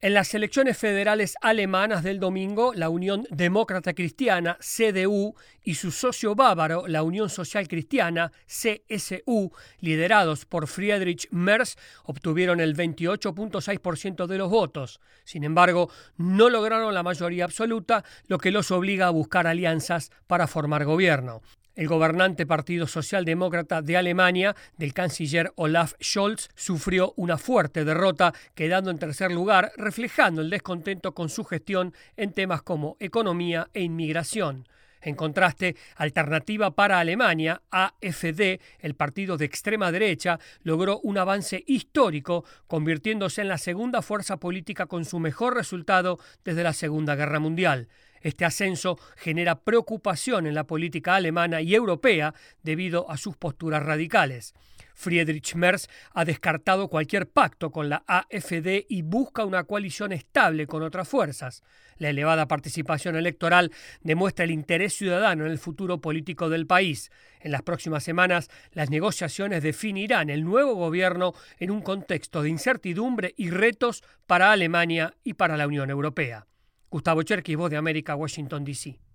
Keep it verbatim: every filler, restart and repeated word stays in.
En las elecciones federales alemanas del domingo, la Unión Demócrata Cristiana, C D U, y su socio bávaro, la Unión Social Cristiana, C S U, liderados por Friedrich Merz, obtuvieron el veintiocho punto seis por ciento de los votos. Sin embargo, no lograron la mayoría absoluta, lo que los obliga a buscar alianzas para formar gobierno. El gobernante Partido Socialdemócrata de Alemania, del canciller Olaf Scholz, sufrió una fuerte derrota, quedando en tercer lugar, reflejando el descontento con su gestión en temas como economía e inmigración. En contraste, Alternativa para Alemania, A F D, el partido de extrema derecha, logró un avance histórico, convirtiéndose en la segunda fuerza política con su mejor resultado desde la Segunda Guerra Mundial. Este ascenso genera preocupación en la política alemana y europea debido a sus posturas radicales. Friedrich Merz ha descartado cualquier pacto con la A F D y busca una coalición estable con otras fuerzas. La elevada participación electoral demuestra el interés ciudadano en el futuro político del país. En las próximas semanas, las negociaciones definirán el nuevo gobierno en un contexto de incertidumbre y retos para Alemania y para la Unión Europea. Gustavo Cherkis, Voz de América, Washington, D C